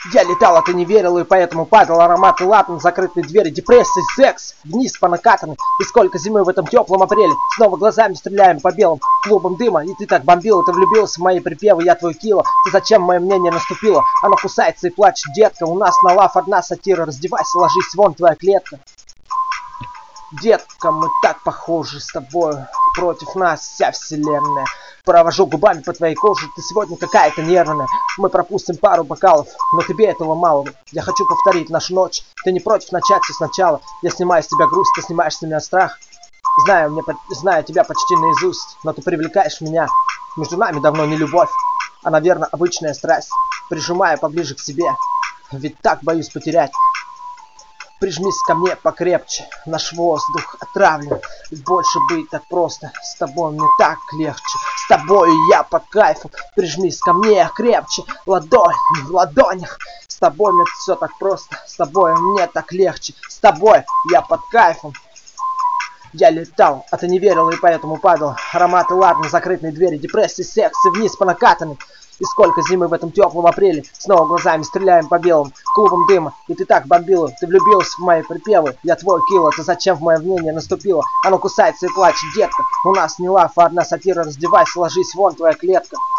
Я летал, а ты не верил, и поэтому падал ароматы латан, закрытые двери, депрессии, секс, вниз по накатанной. И сколько зимы в этом теплом апреле. Снова глазами стреляем по белым клубам дыма. И ты так бомбила, ты влюбился в мои припевы, я твой кило. Ты зачем мое мнение наступило? Оно кусается и плачет, детка. У нас на лав одна сатира, раздевайся, ложись, вон твоя клетка. Детка, мы так похожи с тобой, против нас вся вселенная. Провожу губами по твоей коже, ты сегодня какая-то нервная. Мы пропустим пару бокалов, но тебе этого мало. Я хочу повторить нашу ночь, ты не против начать все сначала. Я снимаю с тебя грусть, ты снимаешь с меня страх. Знаю тебя почти наизусть, но ты привлекаешь меня. Между нами давно не любовь, а, наверное, обычная страсть. Прижимая поближе к себе, ведь так боюсь потерять. Прижмись ко мне покрепче, наш воздух отравлен. Больше быть так просто, с тобой мне так легче. С тобой я по кайфу, прижмись ко мне крепче. Ладонь в ладонях, с тобой мне все так просто. С тобой мне так легче, с тобой я под кайфом. Я летал, а ты не верил и поэтому падал. Ароматы ладно, закрытые двери, депрессии, секс и вниз по накатанной. И сколько зимы в этом теплом апреле. Снова глазами стреляем по белым клубам дыма. И ты так бомбила, ты влюбилась в мои припевы. Я твой кило, ты зачем в мое мнение наступила? Оно кусается и плачет, детка. У нас не лав, а одна сатира, раздевайся, ложись, вон твоя клетка.